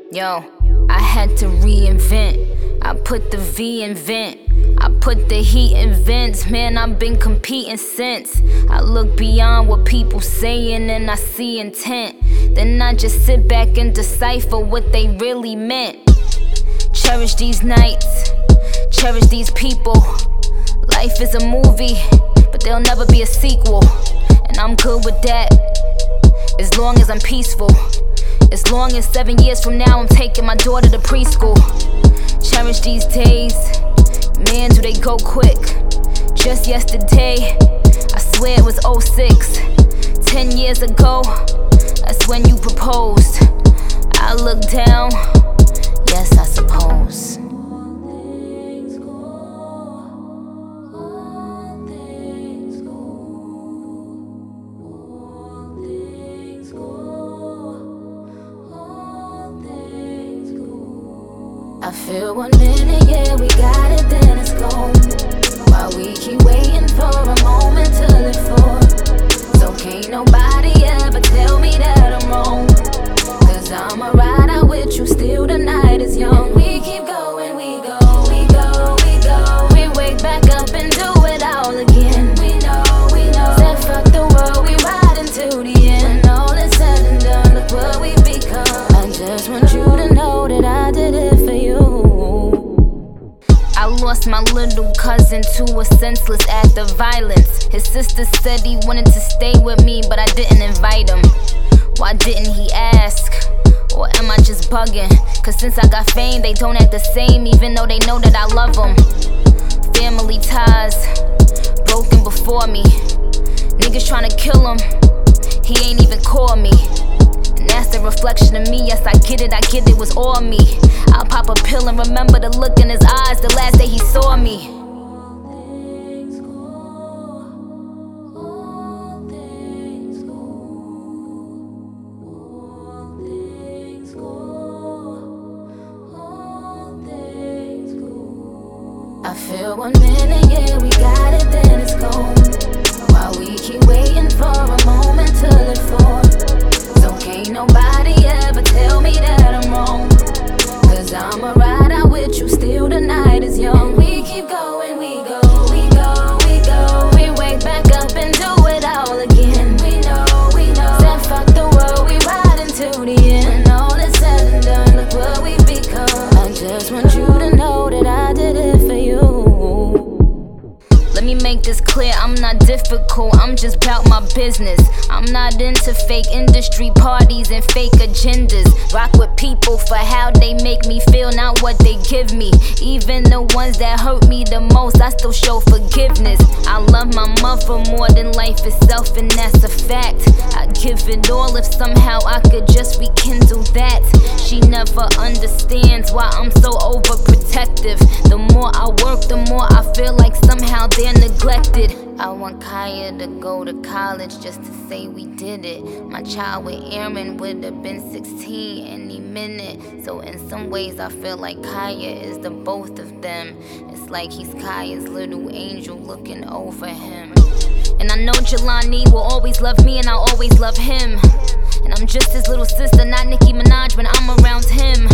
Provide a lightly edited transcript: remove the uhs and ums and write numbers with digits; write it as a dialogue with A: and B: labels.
A: Yo, I had to reinvent. I put the V in vent. I put the heat in vents. Man, I've been competing since. I look beyond what people saying and I see intent. Then I just sit back and decipher what they really meant. Cherish these nights, cherish these people. Life is a movie, but there'll never be a sequel. And I'm good with that, as long as I'm peaceful. As long as 7 years from now I'm taking my daughter to preschool. Cherish these days, man, do they go quick. Just yesterday, I swear it was 06. 10 years ago, that's when you proposed. I look down, yes, I suppose. I feel 1 minute, yeah, we got it, then it's gone. While we keep waiting for a moment to live for. So can't nobody ever tell me that I'm wrong. Cause I'ma ride out with you, still the night is young. We keep going, we go, we go, we go. We wake back up and do it all again. We know, said fuck the world, we ride until the end. When all is said and done, look what we become. I just want you to know that I did it for you. I lost my little cousin to a senseless act of violence. His sister said he wanted to stay with me, but I didn't invite him. Why didn't he ask? Or am I just bugging? Cause since I got fame, they don't act the same, even though they know that I love them. Family ties, broken before me. Niggas tryna kill him, he ain't even call me. And that's the reflection of me, yes I get it was all me. I'll pop a pill and remember the look in his eyes the last day he saw me. I feel 1 minute, yeah, we got it, then it's gone. While we keep waiting for a moment to live for. So can't nobody ever tell me that I'm wrong. Cause I'ma ride out with you, still the night is young. We keep going, we go, we go, we go. We wake back up and do it all again. We know, said fuck the world, we ride until the end. When all is said and done, look what we become. I just want you to know that I did it for you. Let me make this clear, I'm not difficult, I'm just bout my business. I'm not into fake industry parties and fake agendas. Rock with people for how they make me feel, not what they give me. Even the ones that hurt me the most, I still show forgiveness. I love my mother more than life itself, and that's a fact. I'd give it all if somehow I could just rekindle that. She never understands why I'm so overprotective. The more I work, the more I feel like somehow they're neglected. I want Kaya to go to college just to say we did it. My child with Aaron would have been 16 any minute. So in some ways I feel like Kaya is the both of them. It's like he's Kaya's little angel looking over him. And I know Jelani will always love me and I'll always love him. And I'm just his little sister, not Nicki Minaj when I'm around him.